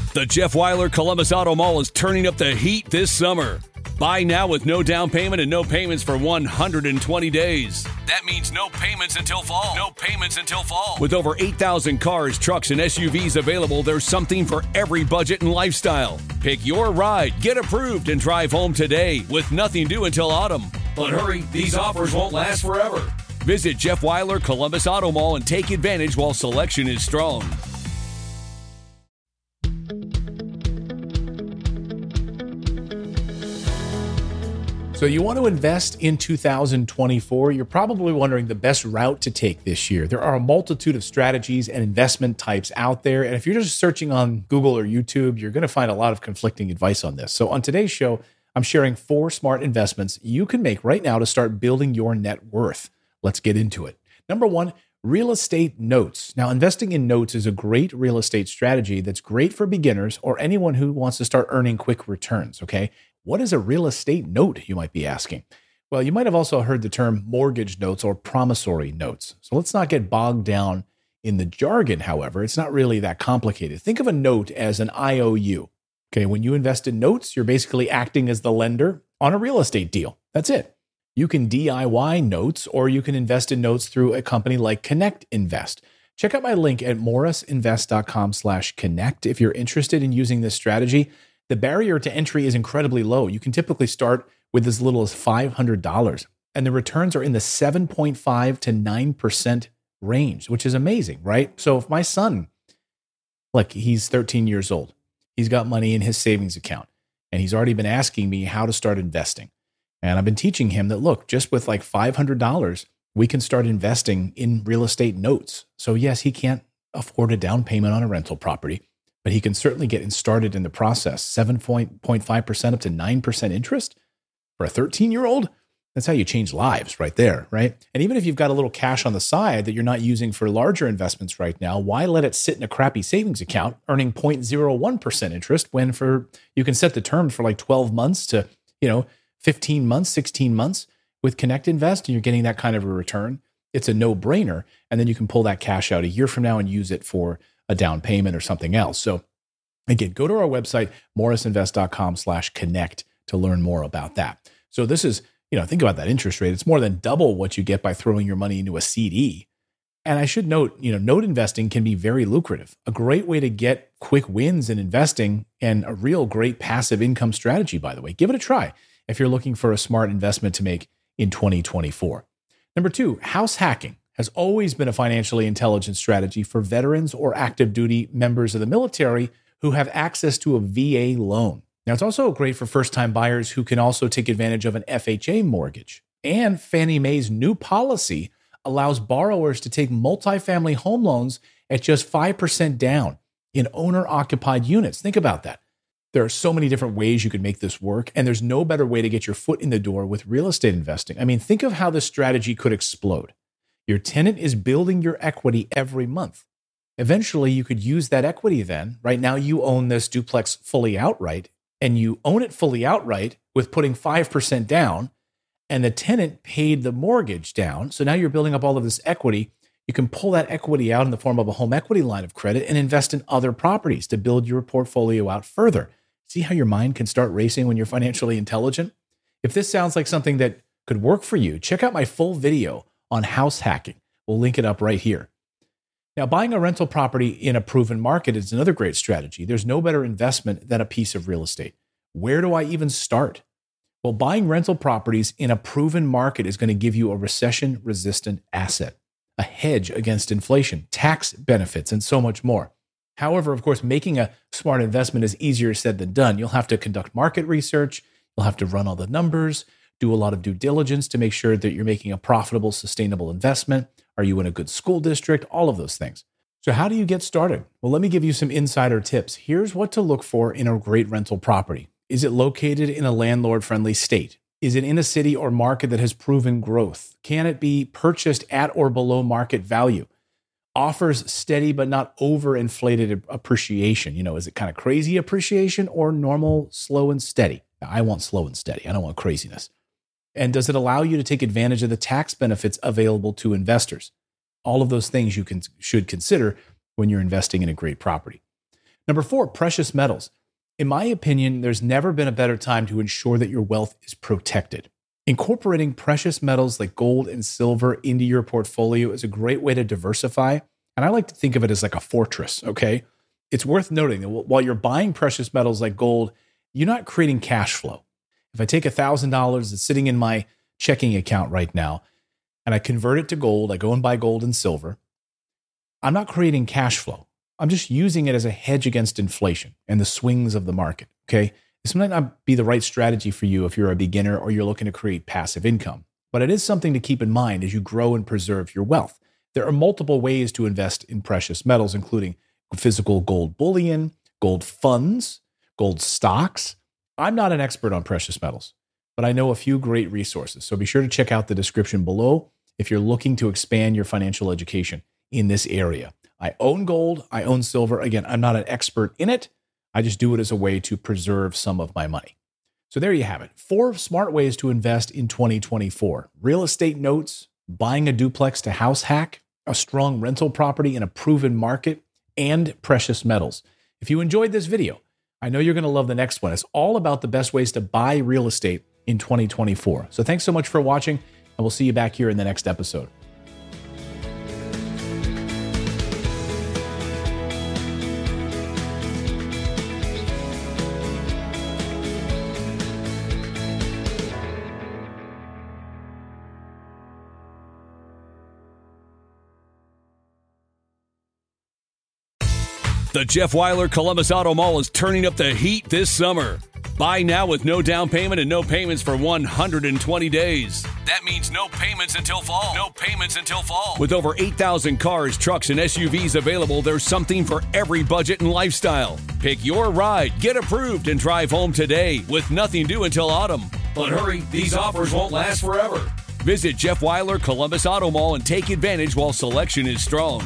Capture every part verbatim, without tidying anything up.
The Jeff Weiler Columbus Auto Mall is turning up the heat this summer. Buy now with no down payment and no payments for one hundred twenty days. That means no payments until fall. No payments until fall. With over eight thousand cars, trucks, and S U Vs available, there's something for every budget and lifestyle. Pick your ride, get approved, and drive home today with nothing due until autumn. But hurry, these offers won't last forever. Visit Jeff Weiler Columbus Auto Mall and take advantage while selection is strong. So you want to invest in two thousand twenty-four, you're probably wondering the best route to take this year. There are a multitude of strategies and investment types out there. And if you're just searching on Google or YouTube, you're going to find a lot of conflicting advice on this. So on today's show, I'm sharing four smart investments you can make right now to start building your net worth. Let's get into it. Number one, real estate notes. Now, investing in notes is a great real estate strategy that's great for beginners or anyone who wants to start earning quick returns, okay? What is a real estate note, you might be asking? Well, you might have also heard the term mortgage notes or promissory notes. So let's not get bogged down in the jargon, however. It's not really that complicated. Think of a note as an I O U. Okay, when you invest in notes, you're basically acting as the lender on a real estate deal. That's it. You can D I Y notes, or you can invest in notes through a company like Connect Invest. Check out my link at morrisinvest.com slash connect if you're interested in using this strategy. The barrier to entry is incredibly low. You can typically start with as little as five hundred dollars, and the returns are in the seven point five to nine percent range, which is amazing, right? So if my son, like he's thirteen years old, he's got money in his savings account, and he's already been asking me how to start investing. And I've been teaching him that, look, just with like five hundred dollars, we can start investing in real estate notes. So yes, he can't afford a down payment on a rental property, but he can certainly get started in the process. seven point five percent up to nine percent interest for a thirteen-year-old. That's how you change lives right there, right? And even if you've got a little cash on the side that you're not using for larger investments right now, why let it sit in a crappy savings account earning zero point zero one percent interest when for you can set the term for like twelve months to, you know, fifteen months, sixteen months with Connect Invest, and you're getting that kind of a return. It's a no-brainer. And then you can pull that cash out a year from now and use it for a down payment or something else. So again, go to our website, morrisinvest.com slash connect to learn more about that. So this is, you know, think about that interest rate. It's more than double what you get by throwing your money into a C D. And I should note, you know, note investing can be very lucrative. A great way to get quick wins in investing and a real great passive income strategy, by the way. Give it a try if you're looking for a smart investment to make in twenty twenty-four. Number two, house hacking has always been a financially intelligent strategy for veterans or active duty members of the military who have access to a V A loan. Now, it's also great for first-time buyers who can also take advantage of an F H A mortgage. And Fannie Mae's new policy allows borrowers to take multifamily home loans at just five percent down in owner-occupied units. Think about that. There are so many different ways you could make this work, and there's no better way to get your foot in the door with real estate investing. I mean, think of how this strategy could explode. Your tenant is building your equity every month. Eventually, you could use that equity then. Right now, you own this duplex fully outright, and you own it fully outright with putting five percent down, and the tenant paid the mortgage down. So now you're building up all of this equity. You can pull that equity out in the form of a home equity line of credit and invest in other properties to build your portfolio out further. See how your mind can start racing when you're financially intelligent? If this sounds like something that could work for you, check out my full video on house hacking. We'll link it up right here. Now, buying a rental property in a proven market is another great strategy. There's no better investment than a piece of real estate. Where do I even start? Well, buying rental properties in a proven market is going to give you a recession-resistant asset, a hedge against inflation, tax benefits, and so much more. However, of course, making a smart investment is easier said than done. You'll have to conduct market research. You'll have to run all the numbers, do a lot of due diligence to make sure that you're making a profitable, sustainable investment. Are you in a good school district? All of those things. So how do you get started? Well, let me give you some insider tips. Here's what to look for in a great rental property. Is it located in a landlord-friendly state? Is it in a city or market that has proven growth? Can it be purchased at or below market value? Offers steady but not overinflated appreciation. You know, is it kind of crazy appreciation or normal, slow and steady? I want slow and steady. I don't want craziness. And does it allow you to take advantage of the tax benefits available to investors? All of those things you can should consider when you're investing in a great property. Number four, precious metals. In my opinion, there's never been a better time to ensure that your wealth is protected. Incorporating precious metals like gold and silver into your portfolio is a great way to diversify, and I like to think of it as like a fortress, okay? It's worth noting that while you're buying precious metals like gold, you're not creating cash flow. If I take one thousand dollars that's sitting in my checking account right now, and I convert it to gold, I go and buy gold and silver, I'm not creating cash flow. I'm just using it as a hedge against inflation and the swings of the market, okay? This might not be the right strategy for you if you're a beginner or you're looking to create passive income, but it is something to keep in mind as you grow and preserve your wealth. There are multiple ways to invest in precious metals, including physical gold bullion, gold funds, gold stocks. I'm not an expert on precious metals, but I know a few great resources. So be sure to check out the description below if you're looking to expand your financial education in this area. I own gold, I own silver. Again, I'm not an expert in it. I just do it as a way to preserve some of my money. So there you have it. Four smart ways to invest in twenty twenty-four. Real estate notes, buying a duplex to house hack, a strong rental property in a proven market, and precious metals. If you enjoyed this video, I know you're going to love the next one. It's all about the best ways to buy real estate in twenty twenty-four. So thanks so much for watching, and we'll see you back here in the next episode. The Jeff Weiler Columbus Auto Mall is turning up the heat this summer. Buy now with no down payment and no payments for one hundred twenty days. That means no payments until fall. No payments until fall. With over eight thousand cars, trucks, and S U Vs available, there's something for every budget and lifestyle. Pick your ride, get approved, and drive home today with nothing due until autumn. But hurry, these offers won't last forever. Visit Jeff Weiler Columbus Auto Mall and take advantage while selection is strong.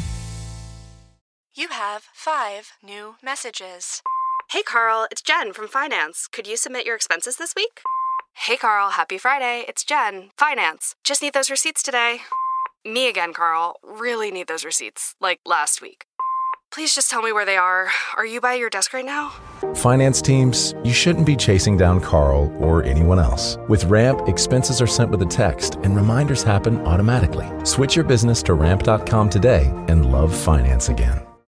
You have five new messages. Hey Carl, it's Jen from Finance. Could you submit your expenses this week? Hey Carl, happy Friday. It's Jen, Finance. Just need those receipts today. Me again, Carl. Really need those receipts, like last week. Please just tell me where they are. Are you by your desk right now? Finance teams, you shouldn't be chasing down Carl or anyone else. With Ramp, expenses are sent with a text and reminders happen automatically. Switch your business to ramp dot com today and love finance again.